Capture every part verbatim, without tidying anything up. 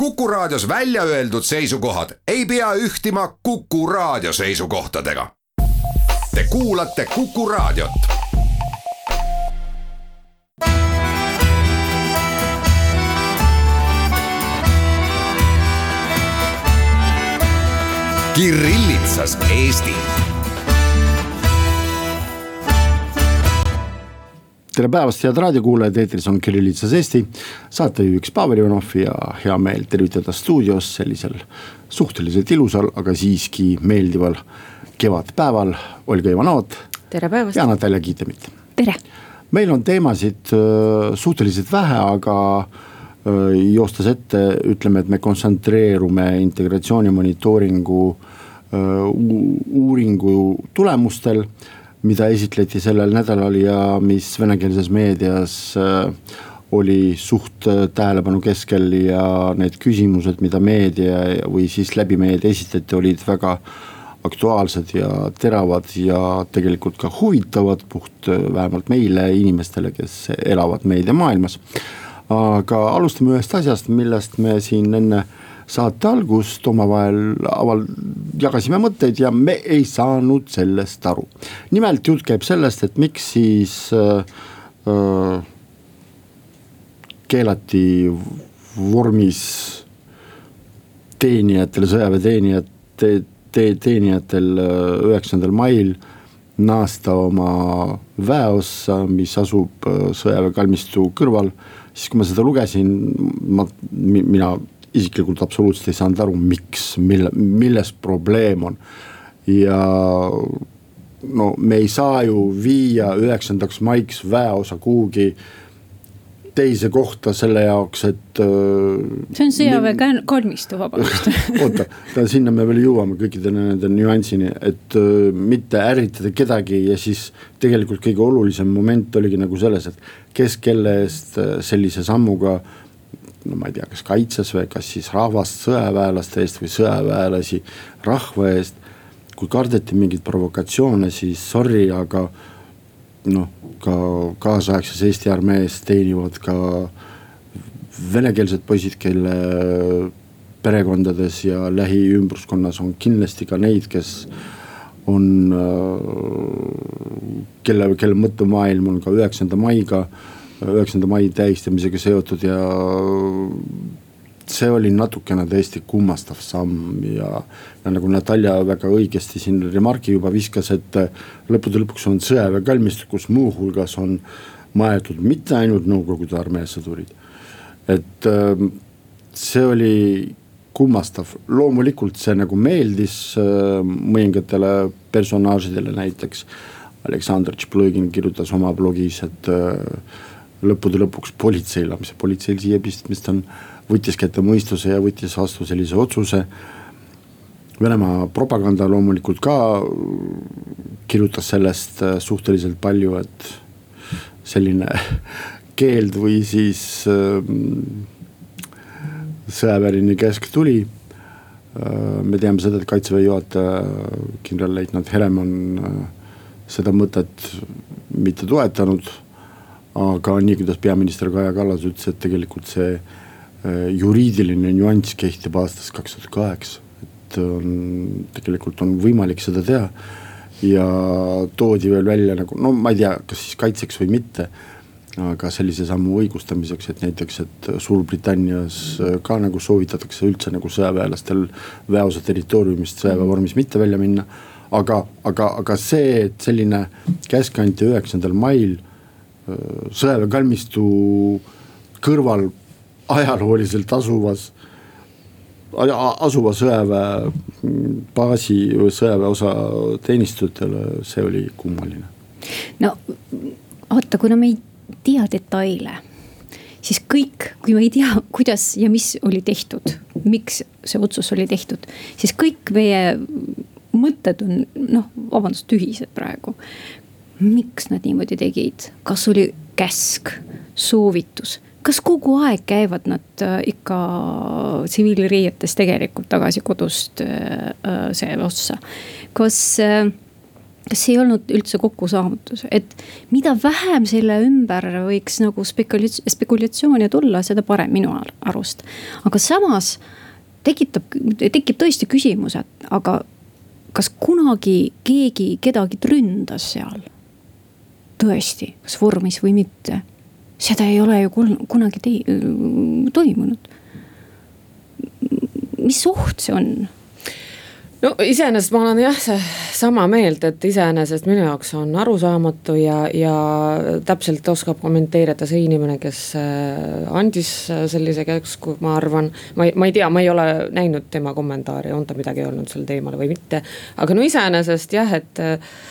Kuku Raadios välja öeldud seisukohad ei pea ühtima Kuku Raadio seisukohtadega. Te kuulate Kuku Raadiot. Kirillitsas Eesti. Tere päevast, head raadiokuulajad, eetris on Kirillitsas Eesti, saatejuhiks Pavel Ivanov ja hea meel tervitada stuudios sellisel suhteliselt ilusal, aga siiski meeldival kevadpäeval Olga Ivanovat. Tere päevast. Ja Natalja Kiitemit. Tere. Meil on teemasid suhteliselt vähe, aga joostas ette, ütleme, et me kontsentreerume integratsiooni monitooringu uuringu tulemustel, mida esitleti sellel nädalal ja mis venekeelses meedias oli suht tähelepanu keskel ja need küsimused, mida meedia või siis läbi meedia esitleti, olid väga aktuaalsed ja teravad ja tegelikult ka huvitavad puht vähemalt meile inimestele, kes elavad meediamaailmas. Aga alustame ühest asjast, millest me siin enne saate algust omavahel aval jagasime mõtteid ja me ei saanud sellest aru. Nimelt jutt käib sellest, et miks siis äh, äh, keelati vormis teenijatel, sõjaväeteenijad, te, te, teenijatel üheksandal mail naasta oma väeossa, mis asub sõjaväekalmistu kõrval. Siis kui ma seda lugesin, ma, mina isiklikult absoluutselt ei saanud aru, miks, mille, milles probleem on. Ja no me ei saa ju viia üheksandaks maiks väeosa kuhugi teise kohta selle jaoks, et see on sõjaväe min... kalmistu, vabandust. Oota, sinna me veel jõuame kõikide nende nüansini, et mitte ärritada kedagi ja siis tegelikult kõige olulisem moment oligi nagu selles, et kes kelle eest sellise sammuga, no ma ei tea, kas kaitses või kas siis rahvast sõjaväelaste eest või sõjaväelasi rahva eest, kui kardeti mingid provokatsioone, siis sorry, aga noh, ka kaasaegses Eesti armees teenivad ka venekeelsed poisid, kelle perekondades ja lähiümbruskonnas on kindlasti ka neid, kes on, kelle, kelle mõttemaailm on ka üheksanda maiga, üheksanda mai tähistamisega seotud ja see oli natukene tõesti kummastav samm ja, ja nagu Natalja väga õigesti siin remarki juba viskas, et lõppude lõpuks on sõjaväe kalmistu, kus muu hulgas on maetud mitte ainult Nõukogude armee sõdurid. Et see oli kummastav. Loomulikult see nagu meeldis mõningatele personaažidele, näiteks Aleksandr Tšplõgin kirjutas oma blogis, et lõppude lõpuks politseil, mis politseil siia pistmist on, võttis kätte mõistuse ja võttis vastu sellise otsuse. Venemaa propaganda loomulikult ka kirjutas sellest suhteliselt palju, et selline keeld või siis sõjaväeline käsk tuli. Me teame seda, et Kaitseväe juhataja kindralleitnant Herem on seda mõtet mitte toetanud, aga nii, kuidas peaminister Kaja Kallas ütles, et tegelikult see juriidiline nüanss kehtib aastast kaks tuhat kaheksa, et on, tegelikult on võimalik seda teha ja toodi veel välja nagu, no ma ei tea, kas siis kaitseks või mitte, aga sellise sammu õigustamiseks, et näiteks, et Suurbritannias ka nagu soovitatakse üldse nagu sõjaväelastel väeosa territooriumist sõjaväevormis mitte välja minna, aga, aga, aga see, et selline käsk anti üheksandal mail sõjaväe kalmistu kõrval ajalooliselt asuvas, asuva sõjaväe baasi või sõjaväe osa teenistujatele, see oli kummaline. No, oota, kuna me ei tea detaile, siis kõik, kui me ei tea, kuidas ja mis oli tehtud, miks see otsus oli tehtud, siis kõik meie mõtted on, noh, vabandust, tühised praegu. Miks nad niimoodi tegid? Kas oli käsk, soovitus? Kas kogu aeg käivad nad ikka tsiviilriietes tegelikult tagasi kodust see ossa? Kas kas see ei olnud üldse kokkusaavutus, et mida vähem selle ümber võiks nagu spekulatsioon, spekulatsiooni tulla, seda parem minu arust. Aga samas tekitab, tekib tõesti küsimus, et aga kas kunagi keegi kedagi ründas seal? Tõesti, kas vormis või mitte? Seda ei ole ju kunagi te- toimunud. Mis oht see on? No iseenesest ma olen jah sama meelt, et iseenesest minu jaoks on arusaamatu ja, ja täpselt oskab kommenteerida see inimene, kes andis sellise käsku, ma arvan, ma ei, ma ei tea, ma ei ole näinud tema kommentaari, on ta midagi öelnud sel teemal või mitte, aga no iseenesest jah, et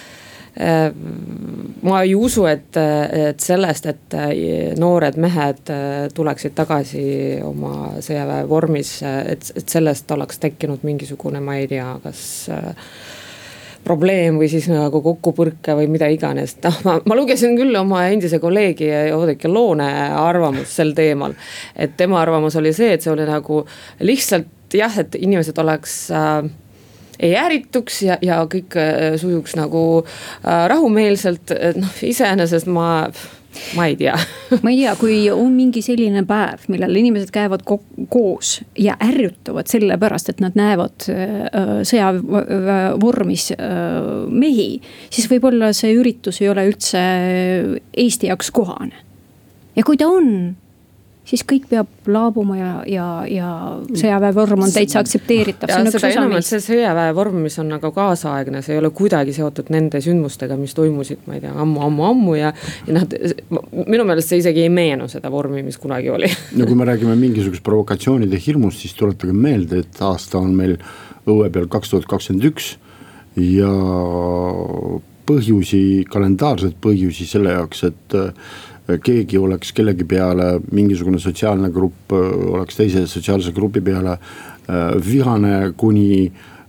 ma ei usu, et, et sellest, et noored mehed tuleksid tagasi oma sõjaväe vormis, et, et sellest oleks tekkinud mingisugune, ma ei tea, kas probleem või siis nagu kokkupõrke või mida iganes. No, ma, ma lugesin küll oma endise kolleegi Oudekki Loone arvamus sel teemal, et tema arvamus oli see, et see oli nagu lihtsalt jah, et inimesed oleks äh, ei äärituks ja, ja kõik sujuks nagu äh, rahumeelselt, noh iseenesest ma, ma ei tea. Ma ei tea, kui on mingi selline päev, millal inimesed käivad ko- koos ja ärjutavad selle pärast, et nad näevad äh, sõjavormis äh, mehi, siis võib-olla see üritus ei ole üldse Eesti jaoks kohane. Ja kui ta on, siis kõik peab laabuma ja, ja, ja sõjaväevorm on täitsa aktsepteeritav. Ja seda enam, et see sõjaväevorm, mis on nagu kaasaegne, see ei ole kuidagi seotud nende sündmustega, mis toimusid, ma ei tea, ammu, ammu, ammu ja, ja nad, minu meelest see isegi ei meenu seda vormi, mis kunagi oli. No kui me räägime mingisugust provokatsioonide hirmust, siis tuletage meelde, et aasta on meil õue peal kaks tuhat kakskümmend üks ja põhjusi, kalendaarset põhjusi selle jaoks, et keegi oleks kellegi peale, mingisugune sotsiaalne grupp oleks teise sotsiaalse grupi peale vihane kuni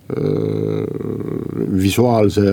visuaalse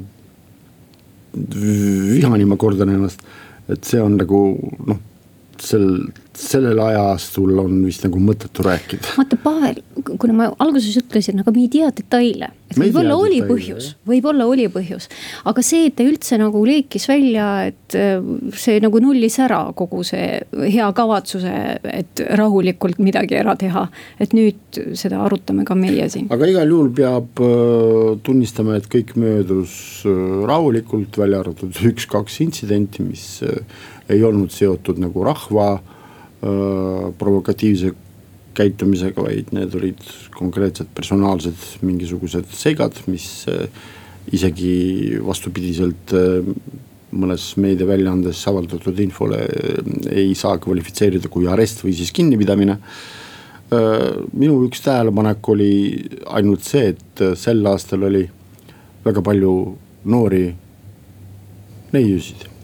vihani, ma kordan ennast, et see on nagu noh, sel, sellel ajastul on vist nagu mõttetu rääkida. Vaata Pavel, kuna ma alguses ütlesin, aga me ei tea detaile, et võib-olla oli põhjus, võib-olla oli põhjus, aga see, et ta üldse nagu leekis välja, et see nagu nullis ära kogu see hea kavatsuse, et rahulikult midagi ära teha, et nüüd seda arutame ka meie siin. Aga igal juhul peab tunnistama, et kõik möödus rahulikult, välja arvatud üks-kaks intsidenti, mis ei olnud seotud nagu rahva öö, provokatiivse käitumisega, vaid need olid konkreetsed personaalsed mingisugused segad, mis öö, isegi vastupidiselt öö, mõnes meediaväljaandes avaldatud infole öö, ei saa kvalifitseerida kui arest või siis kinnipidamine. Öö, minu üks tähelepanek oli ainult see, et sel aastal oli väga palju noori neiusid.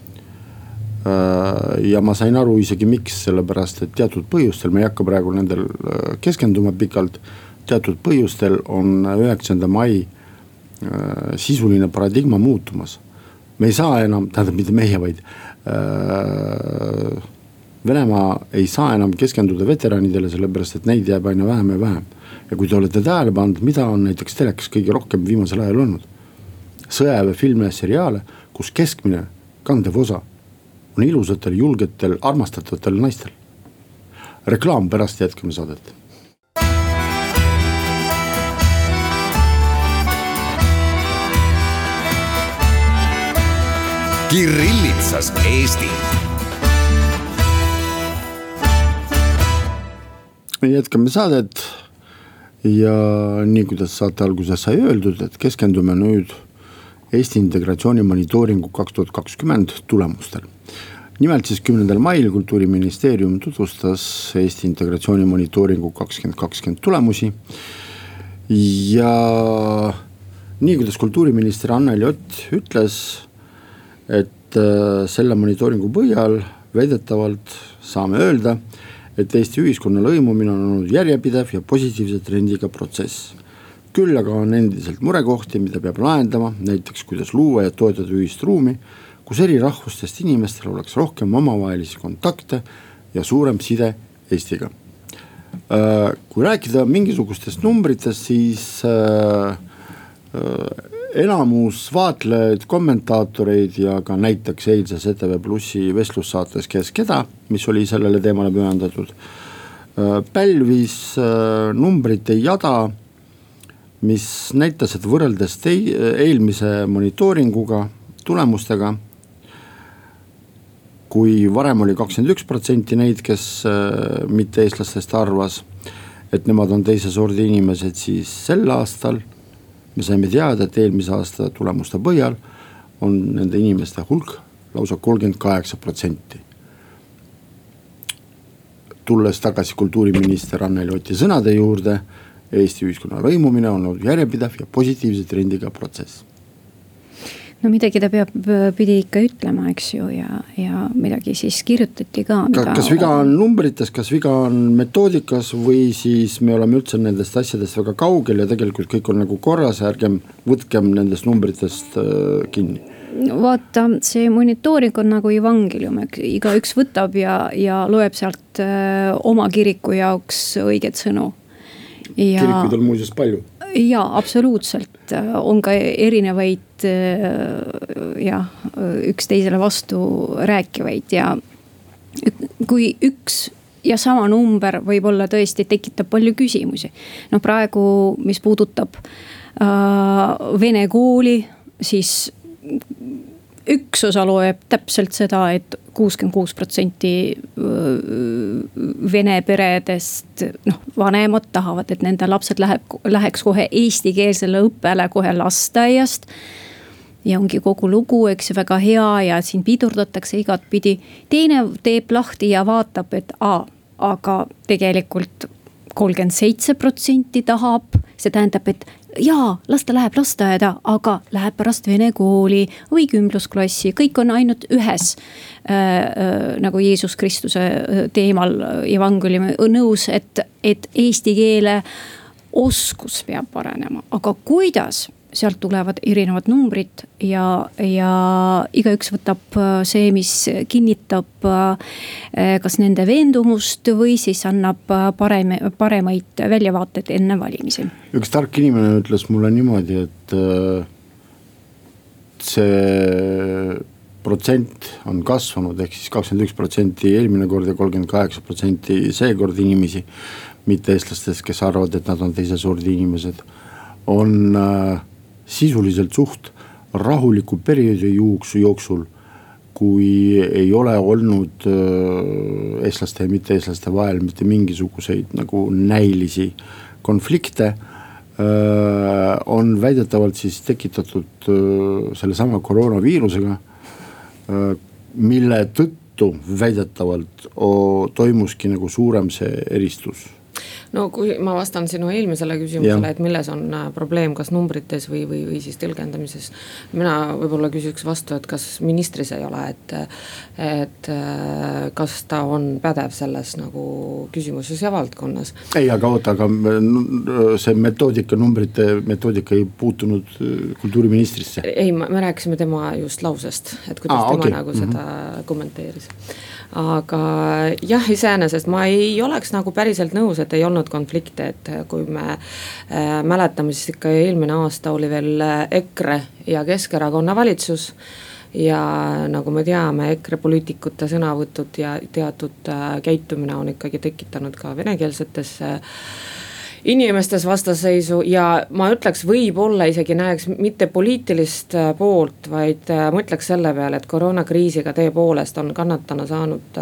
Ja ma sain aru isegi miks, sellepärast et teatud põhjustel, me ei hakka praegu nendel keskenduma pikalt, teatud põhjustel on üheksanda mai sisuline paradigma muutumas. Me ei saa enam, tähendab mitte meie, vaid Venemaa ei saa enam keskenduda veteranidele, sellepärast et neid jääb aina vähem ja vähem. Ja kui te olete tähele pannud, mida on näiteks telekas kõige rohkem viimasel ajal olnud? Sõjaväe filme ja seriaale, kus keskmine kandev osa on ilusatel, julgetel, armastatatel naistel. Reklaam pärast jätkame saadet. Kirillitsas Eesti. Jätkame saadet ja nii kuidas saate alguses sai öeldud, et keskendume nüüd Eesti integratsiooni monitooringu kaks tuhat kakskümmend tulemustel. Nimelt siis kümnendal mail Kultuuriministeerium tutvustas Eesti integratsiooni monitooringu kakskümmend kakskümmend tulemusi ja nii kuidas kultuuriminister Anneli Ott ütles, et selle monitooringu põhjal väidetavalt saame öelda, et Eesti ühiskonna lõimumine on olnud järjepidev ja positiivse trendiga protsess. Küll aga on endiselt murekohti, mida peab lahendama, näiteks kuidas luua ja toetada ühist ruumi, kus eri rahvustest inimestel oleks rohkem omavahelisi kontakte ja suurem side Eestiga. Kui rääkida mingisugustest numbritest, siis enamus vaatlejaid, kommentaatoreid ja ka näiteks eilses E T V Plussi vestlussaates Kes keda, mis oli sellele teemale pühendatud, pälvis numbrite jada, mis näitas, et võrreldes tei, eelmise monitooringuga, tulemustega, kui varem oli kakskümmend üks protsenti neid, kes mitte eestlastest arvas, et nemad on teise sordi inimesed, siis sel aastal me saime teada, et eelmise aasta tulemuste põhjal on nende inimeste hulk lausa kolmkümmend kaheksa protsenti. Tulles tagasi kultuuriminister Anneli Oti sõnade juurde, Eesti ühiskonna lõimumine on olnud järjepidev ja positiivse trendiga protsess. No midagi ta peab, pidi ikka ütlema, eks ju, ja, ja midagi siis kirjutati ka. Mida... Kas viga on numbrites, kas viga on metoodikas või siis me oleme üldse nendest asjadest väga kaugel ja tegelikult kõik on nagu korras, ärgem võtkem nendest numbritest kinni. Vaata, see monitooring on nagu evangelium, iga üks võtab ja, ja loeb sealt oma kiriku jaoks õiget sõnu. Ja... Kirikuid on muuseas palju. Jaa, absoluutselt, on ka erinevaid ja, üks teisele vastu rääkivaid ja kui üks ja sama number võib olla tõesti tekitab palju küsimusi. No praegu, mis puudutab äh, vene kooli, siis üks osa loeb täpselt seda, et kuuskümmend kuus protsenti vene peredest, noh, vanemad tahavad, et nende lapsed läheb, läheks kohe eestikeelsele õppele kohe lasteaiast. Ja ongi kogu lugu, eks väga hea ja siin pidurdatakse igat pidi. Teine teeb lahti ja vaatab, et a, aga tegelikult kolmkümmend seitse protsenti tahab, see tähendab, et jaa, las ta läheb lasteaeda, aga läheb pärast vene kooli või kümlusklassi, kõik on ainult ühes äh, äh, nagu Jeesus Kristuse teemal evangeliumi nõus, et, et eesti keele oskus peab paranema, aga kuidas? Sealt tulevad erinevad numbrid ja, ja igaüks võtab see, mis kinnitab kas nende veendumust või siis annab parem, paremaid väljavaateid enne valimisi. Üks tark inimene ütles mulle niimoodi, et see protsent on kasvanud, ehk siis kakskümmend üks protsenti eelmine kord ja kolmkümmend kaheksa protsenti seekord inimesi, mitte eestlastest, kes arvavad, et nad on teise sordi inimesed, on sisuliselt suht rahuliku perioodi jooksul, kui ei ole olnud eestlaste ja mitte eestlaste vahel mitte mingisuguseid nagu näilisi konflikte, on väidetavalt siis tekitatud selle sama koroonaviirusega, mille tõttu väidetavalt toimuski nagu suurem see eristus. No kui ma vastan sinu eelmisele küsimusele, et milles on probleem, kas numbrites või, või, või siis tõlgendamises. Mina võib-olla küsiks vastu, et kas ministris ei ole, et, et kas ta on pädev selles nagu küsimuses ja valdkonnas. Ei, aga oota, aga see metoodika, numbrite metoodika ei puutunud kultuuriministrisse. Ei, me rääkisime tema just lausest, et kuidas ah, tema okay. nagu seda mm-hmm. kommenteeris. Aga jah, iseenesest ma ei oleks nagu päriselt nõus, et ei olnud konflikte, et kui me äh, mäletame, siis ikka eelmine aasta oli veel EKRE ja Keskerakonna valitsus ja nagu me teame, EKRE poliitikute sõnavõtud ja teatud äh, käitumine on ikkagi tekitanud ka venekeelsetes äh, inimestes vastaseisu ja ma ütleks võib-olla isegi näeks mitte poliitilist poolt, vaid mõtleks selle peale, et koroonakriisiga tõepoolest on kannatana saanud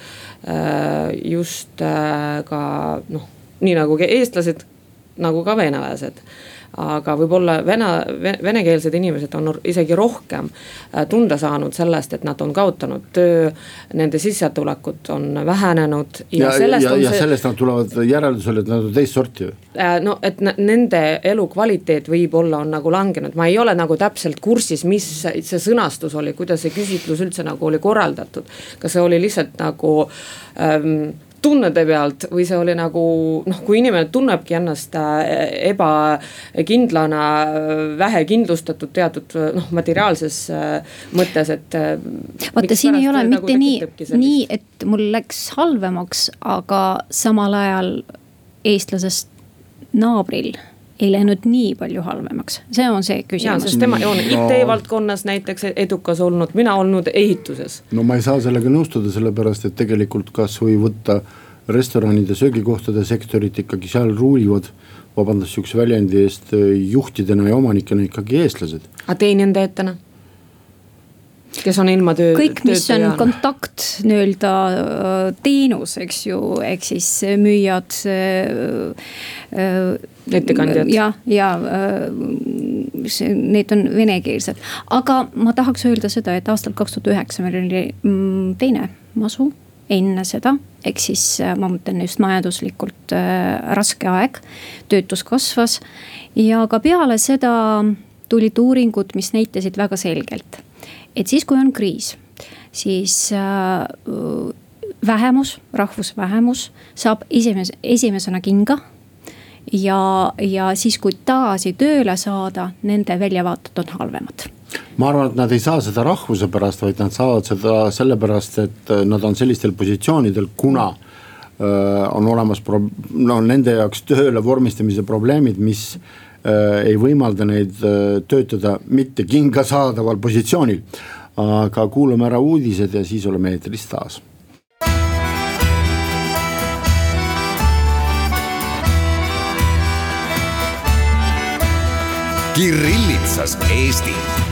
just ka noh, nii nagu eestlased, nagu ka venelased. Aga võib-olla vene, venekeelsed inimesed on isegi rohkem tunda saanud sellest, et nad on kaotanud töö, nende sissetulekut on vähenenud. Ja, ja, ja, ja see, sellest nad tulevad järeldusele, et nad on teist sorti. No, et nende elu kvaliteet võib-olla on nagu langenud. Ma ei ole nagu täpselt kursis, mis see sõnastus oli, kuidas see küsitlus üldse nagu oli korraldatud. Kas see oli lihtsalt nagu... Ähm, tunnede pealt või see oli nagu, noh, kui inimene tunnebki ennast ebakindlana, vähe kindlustatud teatud noh, materiaalses mõttes, et vaata, siin ei ole mitte nagu nii, nii, et mul läks halvemaks, aga samal ajal eestlasest naabril ei läinud nii palju halvemaks, see on see küsimus. Sest tema on I T-valdkonnas näiteks edukas olnud, mina olnud ehituses. No ma ei saa sellega nõustuda, sellepärast et tegelikult kas või võtta restoranide, söögikohtade sektorit ikkagi seal ruulivad, vabandust sihukese väljendi eest, juhtidena ja omanikena ikkagi eestlased. A teenindajatena? Kes on ilma töö, kõik, mis on kontakt nii-öelda teenus, eks ju, ehk siis müüjad, ettekandjad. Ja, ja need on venekeelsed. Aga ma tahaks öelda seda, et aastal kaks tuhat üheksa meil oli teine masu enne seda, ehk siis ma mõtlen just majanduslikult raske aeg, töötus kasvas ja ka peale seda tulid uuringud, mis näitasid väga selgelt, et siis kui on kriis, siis vähemus, rahvusvähemus saab esimes, esimesena kinga ja, ja siis kui tagasi tööle saada, nende väljavaated on halvemad. Ma arvan, et nad ei saa seda rahvuse pärast, vaid nad saavad seda sellepärast, et nad on sellistel positsioonidel, kuna on olemas pro-, no, nende jaoks tööle vormistamise probleemid, mis ei võimalda neid töötada mitte kinga saadaval positsioonil. Aga kuulame ära uudised ja siis oleme eetris taas. Kirillitsas Eesti.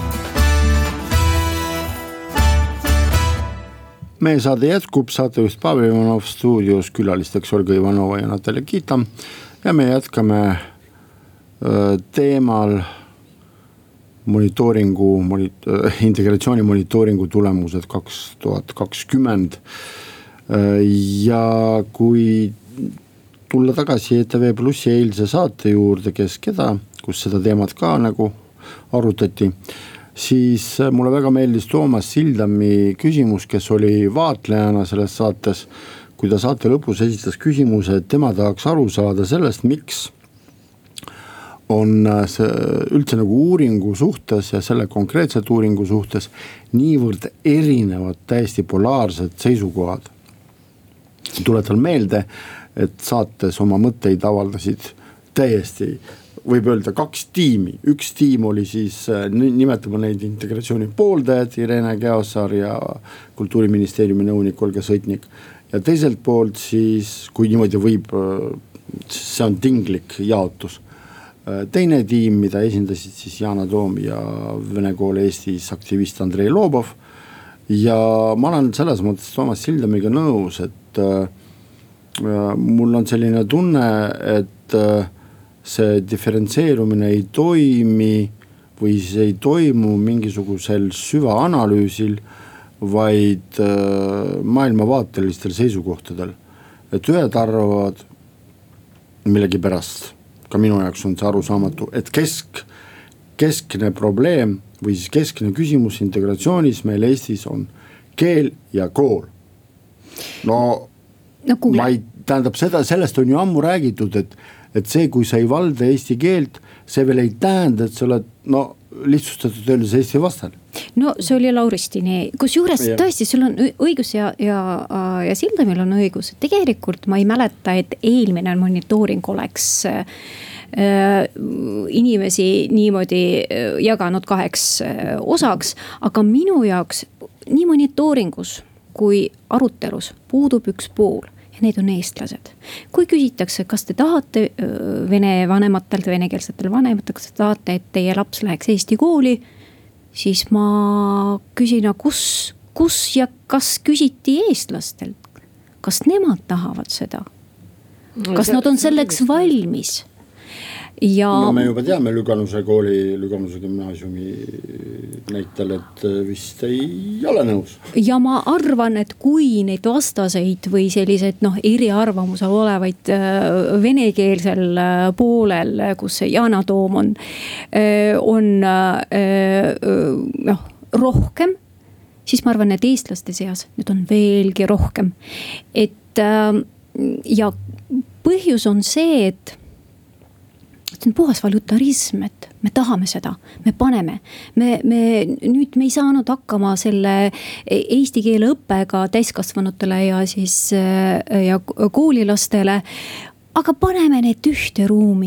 Meie saade jätkub, saatejuht Pavel Ivanov, stuudios külalisteks Olga Ivanova ja Natalja Kita ja me jätkame teemal monitooringu, monit-, integratsiooni monitooringu tulemused kaks tuhat kakskümmend. Ja kui tulla tagasi E T V Plussi eilse saate juurde, kes keda, kus seda teemat ka nagu arutati, siis mulle väga meeldis Toomas Sildami küsimus, kes oli vaatlejana selles saates, kui ta saate lõpus esitas küsimuse, et tema tahaks aru saada sellest, miks on see üldse nagu uuringu suhtes ja selle konkreetselt uuringu suhtes niivõrd erinevad täiesti polaarsed seisukohad. Tuletan meelde, et saates oma mõtteid avaldasid täiesti, võib öelda kaks tiimi. Üks tiim oli siis, nimetame neid integratsiooni pooldajad, Irene Käosaar ja Kultuuriministeeriumi nõunik Olga Sõitnik. Ja teiselt poolt siis, kui niimoodi võib, see on tinglik jaotus. Teine tiim, mida esindasid siis Yana Toom ja Vene kool Eestis aktivist Andrei Lobov. Ja ma olen selles mõttes Toomas Sildamiga nõus, et äh, mul on selline tunne, et äh, see diferentseerumine ei toimi või siis ei toimu mingisugusel süvaanalüüsil, vaid äh, maailmavaatelistel seisukohtadel. Et ühed arvavad millegi pärast, ka minu jaoks on see arusaamatu, et kesk, keskne probleem või siis keskne küsimus integratsioonis meil Eestis on keel ja kool. No, no ma ei, tähendab seda, sellest on ju ammu räägitud, et, et see, kui sa ei valda eesti keelt, see veel ei tähenda, et sa oled no, lihtsustatud öeldes Eesti vastane. No see oli Lauristini, kus juures ja. Tõesti sul on õigus ja, ja, ja Sildamil on õigus. Tegelikult ma ei mäleta, et eelmine monitooring oleks äh, inimesi niimoodi jaganud kaheks osaks, aga minu jaoks nii monitooringus kui arutelus puudub üks pool. Ja need on eestlased. Kui küsitakse, kas te tahate vene vanematelt, venekeelsetel vanematelt, kas te tahate, et teie laps läheks Eesti kooli, siis ma küsin, kus, kus ja kas küsiti eestlastelt, kas nemad tahavad seda? Kas nad on selleks valmis? Ja no me juba teame Lüganuse kooli, Lüganuse gümnaasiumi näitel, et vist ei ole nõus. Ja ma arvan, et kui neid vastaseid või sellised noh, eriarvamusel olevaid venekeelsel poolel, kus Yana Toom on, on noh, rohkem, siis ma arvan, et eestlaste seas need on veelgi rohkem. Et ja põhjus on see, et see on puhas voluntarism, et me tahame seda, me paneme. Me, me, nüüd me ei saanud hakkama selle eesti keele õppega täiskasvanutele ja siis ja koolilastele, aga paneme need ühte ruumi.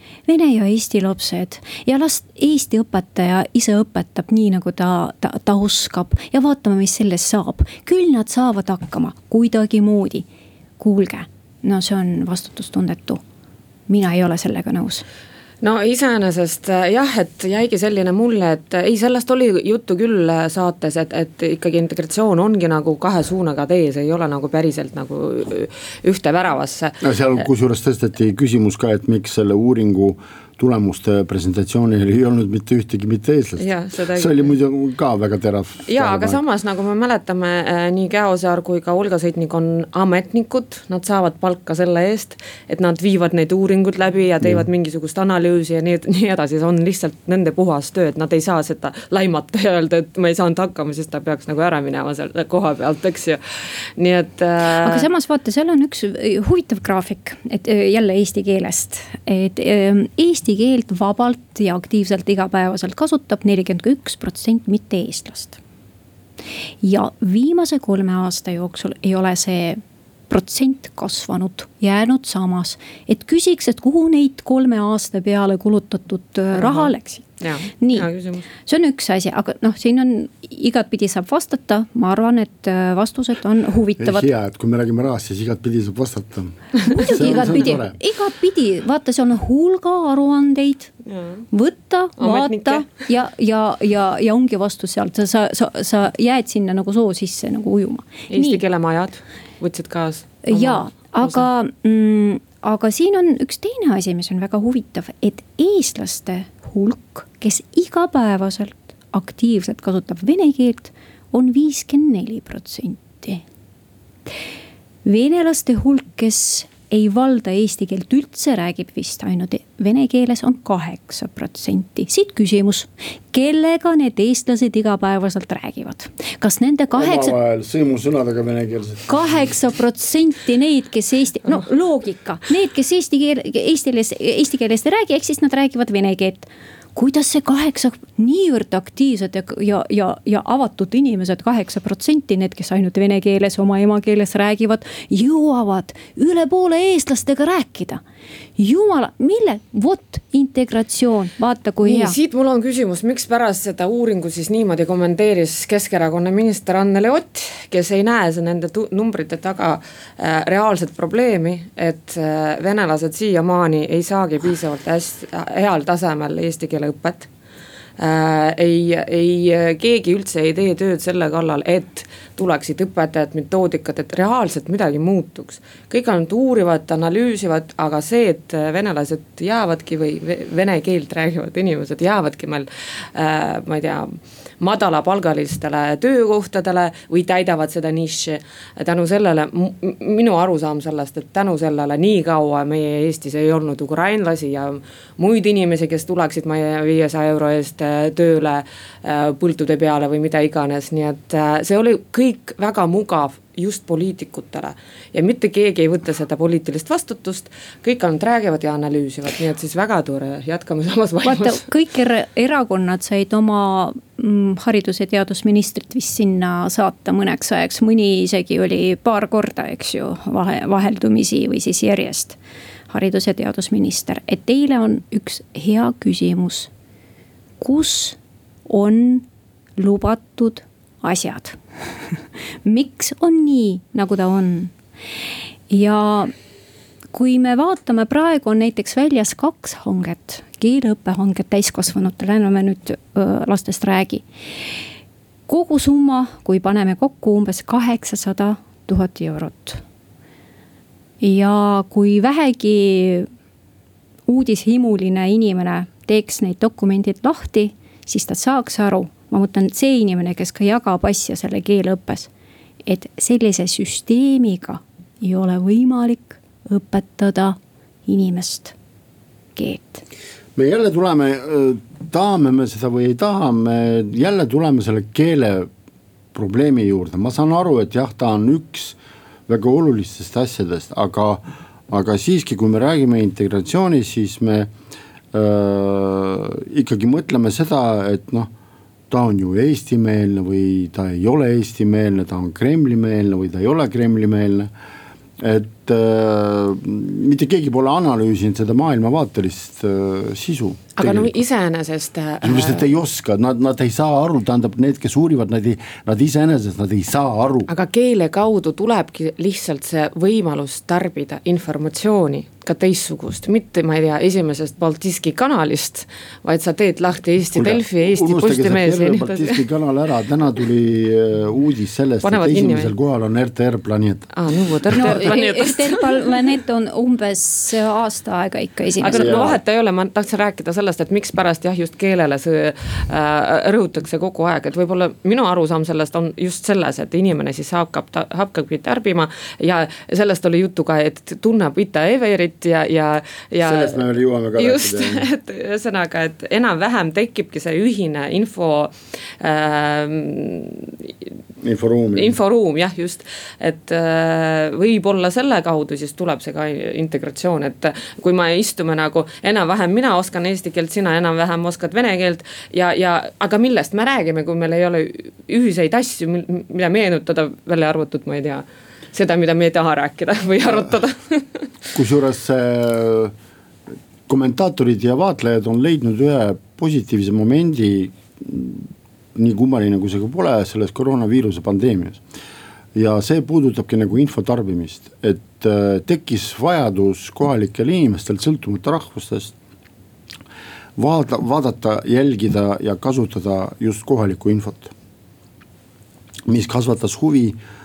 vene ja eesti lapsed ja las eesti õpetaja ise õpetab nii, nagu ta, ta, ta oskab ja vaatame, mis sellest saab. Küll nad saavad hakkama kuidagi moodi. Kuulge, no see on vastutustundetu. Mina ei ole sellega nõus. No iseenesest jah, et jäigi selline mulle, et ei, sellest oli juttu küll saates, et, et ikkagi integratsioon ongi nagu kahe suunaga tees, ei ole nagu päriselt nagu ühte väravasse. No seal kusjuures tõsteti küsimus ka, et miks selle uuringu tulemuste presentatsioonil ei olnud mitte ühtegi mitte eestlast. Ja, seda... see oli muidu ka väga terav. Ja, aga samas nagu me mäletame, nii Käosaar kui ka Olga Sõitnik on ametnikud, nad saavad palka selle eest, et nad viivad neid uuringud läbi ja teevad ja. mingisugust analüüsi ja nii, nii edasi, see on lihtsalt nende puhas töö, et nad ei saa seda laimata ja öelda, et ma ei saanud hakkama, siis ta peaks nagu ära minema selle koha pealt, eks ju. Nii et... Äh... Aga samas vaata, seal on üks huvitav graafik, et jälle eesti keelest, et eesti keelt vabalt ja aktiivselt igapäevaselt kasutab nelikümmend üks protsenti mitte eestlast. Ja viimase kolme aasta jooksul ei ole see protsent kasvanud, jäänud samas, et küsiks, et kuhu neid kolme aasta peale kulutatud raha läksid. Ja, nii, see on üks asi, aga noh, siin on igat pidi saab vastata, ma arvan, et vastused on huvitavad. Hea, et kui me räägime rahast, siis igat pidi saab vastata. Muidugi igat pidi, igat pidi, vaata, see on hulga aruandeid, ja. Võtta, vaata ja, ja, ja, ja ongi vastus sealt, sa, sa, sa jääd sinna nagu soo sisse nagu ujuma. Eesti keelemajad võtsid kaas. Ja, aga, mm, aga siin on üks teine asi, mis on väga huvitav, et eestlaste hulk, kes igapäevaselt aktiivselt kasutab vene keelt, on viiskümmend neli protsenti. Venelaste hulk, kes ei valda eesti keelt üldse, räägib vist ainult vene keeles, on kaheksa protsenti. Siit küsimus, kellega need eestlased igapäevaselt räägivad? Kas nende kaheksa... sõimusõnadega vene keelset. kaheksa protsenti neid, kes eesti... No loogika. Need, kes eesti, keel, eesti, keeles, eesti keelest ei räägi, ehk siis nad räägivad vene keelt. Kuidas see kaheksa niivõrd aktiivsed ja, ja, ja, ja avatud inimesed, kaheksa protsenti, need, kes ainult vene keeles, oma emakeeles räägivad, jõuavad üle poole eestlastega rääkida. Jumala, mille? Vot integratsioon, vaata kui nii, hea. Siit mul on küsimus, miks pärast seda uuringu siis niimoodi kommenteeris Keskerakonna minister Anneli Ott, kes ei näe nende tu- numbrite taga äh, reaalset probleemi, et äh, venelased siiamaani ei saagi piisavalt hästi, heal tasemel eesti keele õpet. Äh, ei, ei, keegi üldse ei tee tööd selle kallal, et tuleksid õpetajad, metoodikad, et reaalselt midagi muutuks. Kõik ainult uurivad, analüüsivad, aga see, et venelased jäävadki või vene keelt räägivad inimesed jäävadki meil, äh, ma ei tea, madalapalgalistele töökohtadele või täidavad seda niši. Tänu sellele, minu arusaam sellest, et tänu sellele nii kaua meie Eestis ei olnud ukrainlasi ja muid inimesi, kes tuleksid meie viiesaja euro eest tööle põltude peale või mida iganes, nii et see oli kõik väga mugav just poliitikutele ja mitte keegi ei võtta seda poliitilist vastutust, kõik ainult räägivad ja analüüsivad, nii et siis väga tore, jätkame samas vaimus. Vaata, kõik erakonnad said oma mm, haridus- ja teadusministrit vist sinna saata mõneks ajaks, mõni isegi oli paar korda, eks ju, vahe, vaheldumisi või siis järjest haridus- ja teadusminister, et teile on üks hea küsimus. Kus on lubatud asjad? Miks on nii, nagu ta on? Ja kui me vaatame, praegu on näiteks väljas kaks hanget, keeleõppehanget täiskasvanutele, enam me nüüd öö, lastest räägi. Kogu summa, kui paneme kokku umbes kaheksasada tuhat eurot. Ja kui vähegi uudishimuline inimene teeks neid dokumendid lahti, siis ta saaks aru, ma mõtlen, et see inimene, kes ka jagab asja selle keeleõppes, et sellise süsteemiga ei ole võimalik õpetada inimest keelt. Me jälle tuleme, tahame me seda või ei taha, me jälle tuleme selle keele probleemi juurde. Ma saan aru, et jah, ta on üks väga olulistest asjadest, aga, aga siiski, kui me räägime integratsioonist, siis me äh, ikkagi mõtleme seda, et noh, ta on ju eestimeelne või ta ei ole eestimeelne, ta on Kremli-meelne või ta ei ole Kremli-meelne. Et et äh, mitte keegi pole analüüsinud seda maailmavaatelist äh, sisu. Aga no iseenesest äh... Sellepärast, et ei oska, nad, nad ei saa aru, tähendab need, kes uurivad, nad, ei, nad iseenesest nad ei saa aru. Aga keele kaudu tulebki lihtsalt see võimalus tarbida informatsiooni ka teissugust, mitte ma ei tea esimesest Baltiski kanalist, vaid sa teed lahti Eesti Kulge, Delfi, Eesti Postimees. Baltiski kanal ära, täna tuli uudis sellest, Panevad et esimesel kohal on R T R Planeet. Ah, no, R T R no, Planeet. R T R Planeet on umbes aasta aega ikka esimesel. Aga no, vahet ei ole, ma tahtsin rääkida sellest, et miks pärast jah, just keelele see äh, rõhutakse kogu aeg, et võib-olla minu arusaam sellest on just selles, et inimene siis hakkab, hakkabki tarbima ja sellest oli juttu ka, et tunneb Ita-Everit ja, ja, ja sellest me veel jõuame ka just, rääkida. Et ühesõnaga, et enam-vähem tekibki see ühine info äh, inforuum, inforuum, jah, just, et äh, võib-olla selle kaudu siis tuleb see ka integratsioon, et kui me istume nagu enam-vähem, mina oskan eesti keelt, sina enam-vähem oskad vene keelt ja, ja aga millest me räägime, kui meil ei ole ühiseid asju, mida meenutada, välja arvatud, ma ei tea, seda, mida me ei taha rääkida või arutada. Kusjuures kommentaatorid ja vaatlejad on leidnud ühe positiivse momendi, nii kummaline kui see ka pole, selles koroonaviiruse pandeemias. Ja see puudutabki nagu info tarbimist, et tekkis vajadus kohalikel inimestel sõltumata rahvustest vaada, vaadata, jälgida ja kasutada just kohalikku infot, mis kasvatas huvi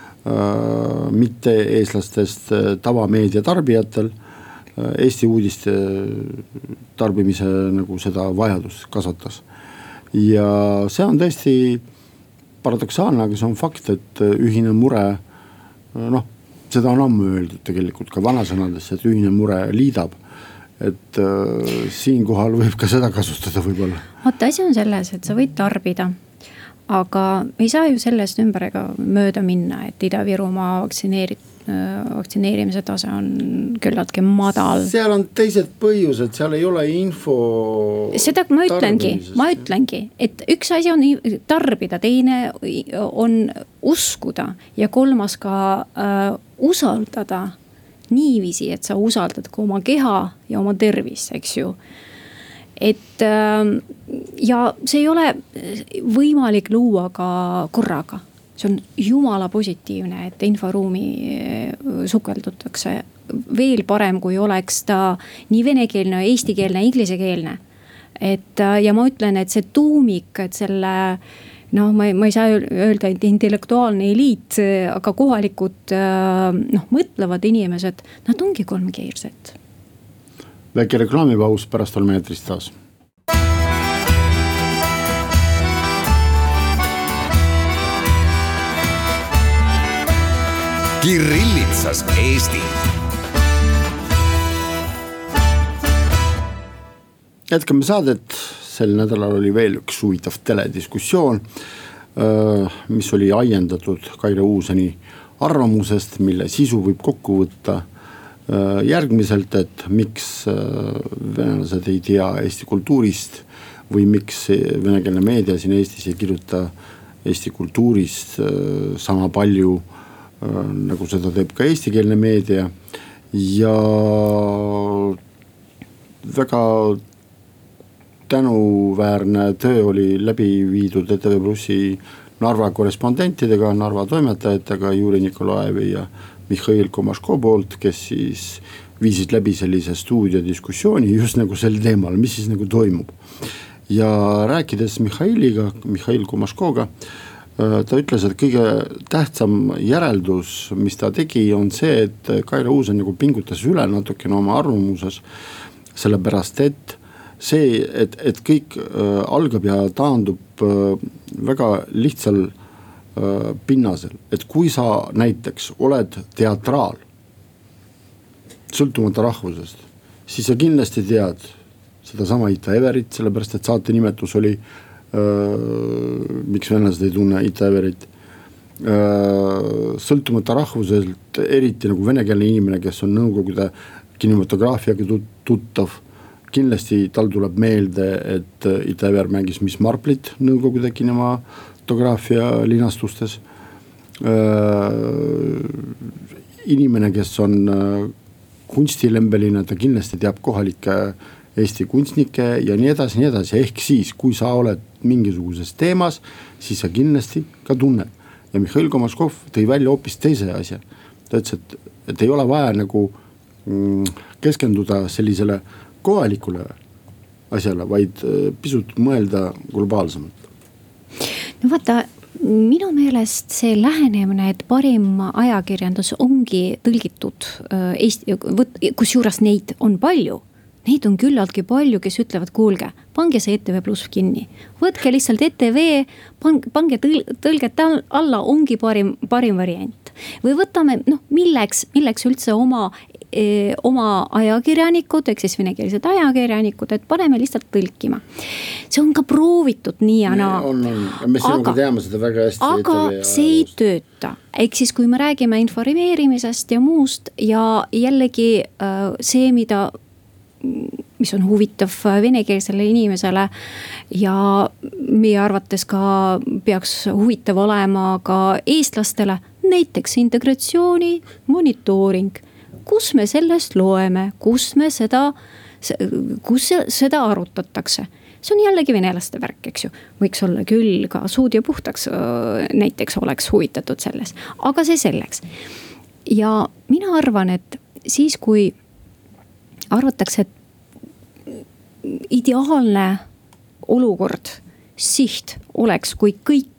mitte eestlastest tavameedia tarbijatel, Eesti uudiste tarbimise nagu seda vajadust kasvatas. Ja see on tõesti paradoksaalne, aga see on fakt, et ühine mure, noh, seda on ammu öeldud tegelikult ka vanasõnades, et ühine mure liidab. Et äh, siin kohal võib ka seda kasutada võib-olla. Oota, asi on selles, et sa võid tarbida. Aga ei saa ju sellest ümber ega mööda minna, et Ida-Virumaa vaktsineeri, vaktsineerimise tase on küllaltki madal. Seal on teised põhjused, seal ei ole info. Seda ma ütlengi, ma ütlengi, et üks asi on tarbida, teine on uskuda ja kolmas ka äh, usaldada niiviisi, et sa usaldad ka oma keha ja oma tervis, eks ju. Et ja see ei ole võimalik luua ka korraga. See on jumala positiivne, et inforuumi sukeldutakse veel parem, kui oleks ta nii venekeelne, eestikeelne, inglisekeelne. Et ja ma ütlen, et see tuumik, et selle, noh, ma ei, ma ei saa öelda, et intellektuaalne eliit, aga kohalikud noh, mõtlevad inimesed, nad ongi kolmkeelsed. Väike reklaamipaus, pärast oleme eetris taas. Kirillitsas Eesti. Jätkame saadet, sel nädalal oli veel üks huvitav telediskussioon, mis oli ajendatud Kaire Uuseni arvamusest, mille sisu võib kokku võtta järgmiselt, et miks venelased ei tea Eesti kultuurist või miks venekeelne meedia siin Eestis ei kirjuta Eesti kultuurist sama palju, nagu seda teeb ka eestikeelne meedia. Ja väga tänuväärne töö oli läbi viidud E T V Plussi Narva korrespondentidega, Narva toimetajatega, Juri Nikolaevi ja Mihhail Komaško poolt, kes siis viisid läbi sellise stuudiodiskussiooni just nagu sel teemal, mis siis nagu toimub. Ja rääkides Mihhailiga, Mihhail Komaškoga, ta ütles, et kõige tähtsam järeldus, mis ta tegi, on see, et Kaire Uusen nagu pingutas üle natukene oma arvamuses, sellepärast et see, et, et kõik algab ja taandub väga lihtsal pinnasel, et kui sa näiteks oled teatraal sõltumata rahvusest, siis sa kindlasti tead seda sama Ita-Everit, sellepärast et saate nimetus oli äh, miks venelased ei tunne Ita-Everit äh, sõltumata rahvuselt, eriti nagu venekeelne inimene, kes on Nõukogude kinematograafiaga tuttav, kindlasti tal tuleb meelde, et Ita-Ever mängis Miss Marplit Nõukogude kinema fotograafia linastustes. inimene, kes on kunstilembeline, ta kindlasti teab kohalikke Eesti kunstnikke ja nii edasi, nii edasi, ehk siis, kui sa oled mingisuguses teemas, siis sa kindlasti ka tunned. Ja Mihhail Komaskov tõi välja hoopis teise asja. Ta ütles, et, et ei ole vaja nagu keskenduda sellisele kohalikule asjale, vaid pisut mõelda globaalsemalt. No vaata, minu meelest see lähenemine, et parim ajakirjandus ongi tõlgitud Eesti, kus juures neid on palju. Neid on küllaltki palju, kes ütlevad, kuulge, pange see E T V Plus kinni. Võtke lihtsalt E T V, pange tõlget alla, ongi parim, parim variant. Või võtame, noh, milleks, milleks üldse oma, eh, oma ajakirjanikud, ehk siis venekeelsed ajakirjanikud, et paneme lihtsalt tõlkima. See on ka proovitud nii ja naa. On, on. Me sinuga teame seda väga hästi. Aga E T V see ei tööta. Ehk siis, kui me räägime informeerimisest ja muust ja jällegi see, mida mis on huvitav venekeelsele inimesele ja meie arvates ka peaks huvitav olema ka eestlastele, näiteks integratsiooni monitooring, kus me sellest loeme, kus me seda, kus seda arutatakse. See on jällegi venelaste värk, eks ju. Võiks olla küll ka suud ja puhtaks näiteks oleks huvitatud selles, aga see selleks. Ja mina arvan, et siis kui arvatakse, et ideaalne olukord, siht oleks, kui kõik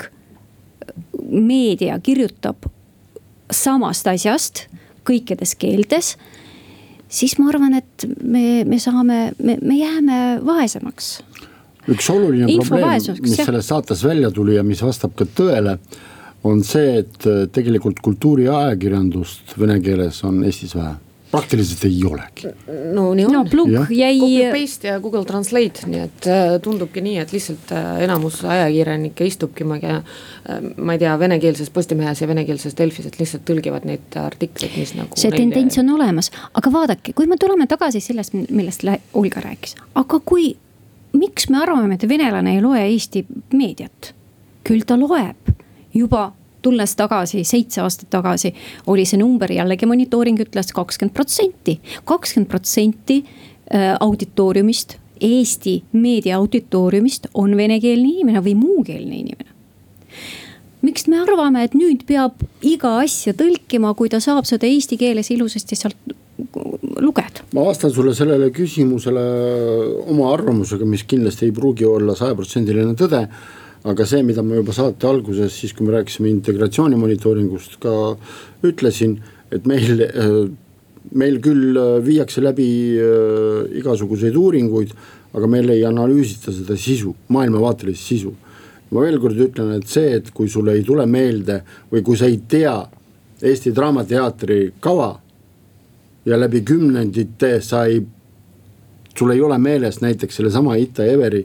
meedia kirjutab samast asjast kõikides keeltes, siis ma arvan, et me, me saame, me, me jääme vaesemaks. Üks oluline Info probleem, mis selles saates välja tuli ja mis vastab ka tõele, on see, et tegelikult kultuuri ajakirjandust vene keeles on Eestis vähe. Praktiliselt ei olegi. No nii on. No plug jäi. Copy-paste ja Google Translate, nii et tundubki nii, et lihtsalt enamus ajakirjanikke istubki, ma ei tea, venekeelses Postimehes ja venekeelses Delfis, et lihtsalt tõlgivad neid artikleid, mis nagu. See tendents on olemas, aga vaadake, kui me tuleme tagasi sellest, millest Olga rääkis, aga kui, miks me arvame, et venelane ei loe Eesti meediat? Küll ta loeb juba tulles tagasi, seitse aastat tagasi, oli see number jällegi monitooring ütles kakskümmend protsenti. kakskümmend protsenti auditooriumist, Eesti meedia auditooriumist on venekeelne inimene või muukeelne inimene. Miks me arvame, et nüüd peab iga asja tõlkima, kui ta saab seda eesti keeles ilusasti sealt lugeda? Ma vastan sulle sellele küsimusele oma arvamusega, mis kindlasti ei pruugi olla sajaprotsendiline tõde. Aga see, mida ma juba saate alguses, siis kui me rääkisime integratsiooni monitooringust ka ütlesin, et meil, meil küll viiakse läbi igasuguseid uuringuid, aga meil ei analüüsita seda sisu, maailmavaatelist sisu. Ma veel kord ütlen, et see, et kui sulle ei tule meelde või kui sa ei tea Eesti Draamateatri kava ja läbi kümnendite sa ei, sul ei ole meeles näiteks selle sama Ita Everi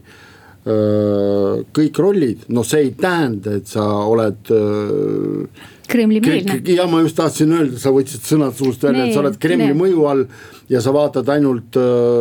kõik rollid, no see ei tähenda, et sa oled Kremli meelne. Ja ma just tahtsin öelda, sa võtsid sõnad suust välja, et sa oled Kremli mõju all ja sa vaatad ainult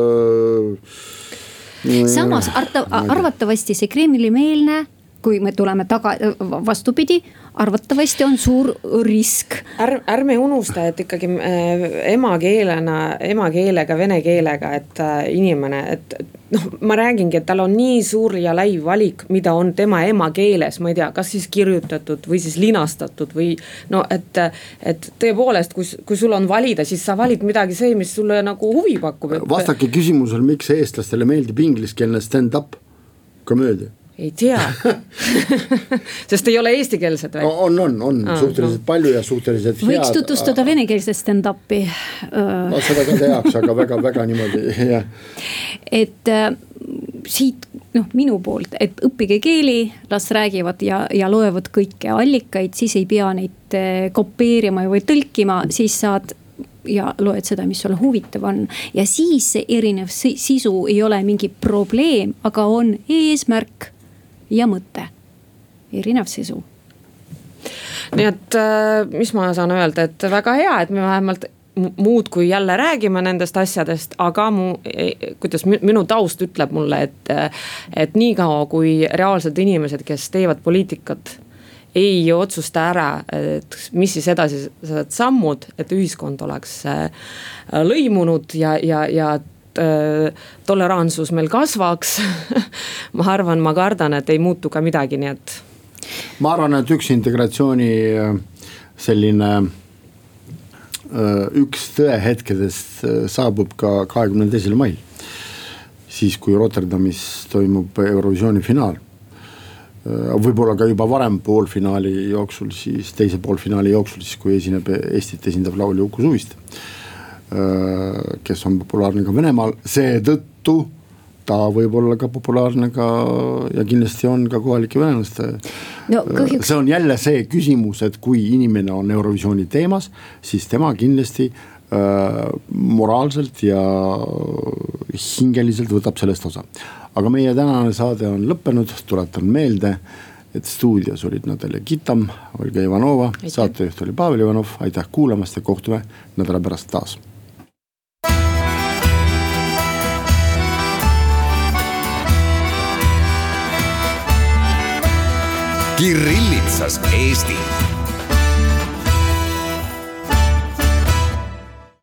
samas arvatavasti see Kremli meelne, kui me tuleme taga, vastupidi, arvatavasti on suur risk. Är, ärme unusta, et ikkagi emakeelena, emakeelega, vene keelega, et inimene, et noh, ma räägingi, et tal on nii suur ja lai valik, mida on tema emakeeles, ma ei tea, kas siis kirjutatud või siis linastatud või no, et, et tõepoolest, kui, kui sul on valida, siis sa valid midagi see, mis sulle nagu huvi pakub. Vastake küsimusel, miks eestlastele meeldib ingliskeelne stand-up komöödia? Ei tea, sest ei ole eestikeelsed või? On, on, on ah, suhteliselt no. palju ja suhteliselt head. Võiks tutvustada venekeelset stand-upi. No, seda ka tehaks, aga väga, väga niimoodi. Ja. Et äh, siit noh, minu poolt, et õppige keeli, las räägivad ja, ja loevad kõike allikaid, siis ei pea neid kopeerima või tõlkima, siis saad ja loed seda, mis sulle huvitav on. Ja siis see erinev sisu ei ole mingi probleem, aga on eesmärk ja mõte. Erinev sisu. Nii et mis ma saan öelda, et väga hea, et me vähemalt muud kui jälle räägime nendest asjadest, aga mu, kuidas minu taust ütleb mulle, et, et nii kaua kui reaalsed inimesed, kes teevad poliitikat ei otsusta ära, et mis siis edasi saavad sammud, et ühiskond oleks lõimunud ja, ja, ja toleransus meil kasvaks ma arvan, ma kardan, et ei muutu ka midagi, nii et. ma arvan, et üks integratsiooni selline üks tõehetkedest saabub ka kahekümne teisel mail. Siis kui Rotterdamis toimub Eurovisiooni finaal. Võib-olla ka juba varem poolfinaali jooksul, siis teise poolfinaali jooksul, siis kui esineb Eestit esindab laulja Uku Suviste, kes on populaarne ka Venemaal, see tõttu ta võib olla ka populaarne ka ja kindlasti on ka kohalike venelaste. No, kahjuks... See on jälle see küsimus, et kui inimene on Eurovisiooni teemas, siis tema kindlasti äh, moraalselt ja hingeliselt võtab sellest osa. Aga meie tänane saade on lõppenud, tuletan meelde, et stuudios olid Natalja Kitam, Olga Ivanova, saatejuht oli Pavel Ivanov, aitäh kuulamast ja kohtume nädala pärast taas. Kirillitsas Eesti.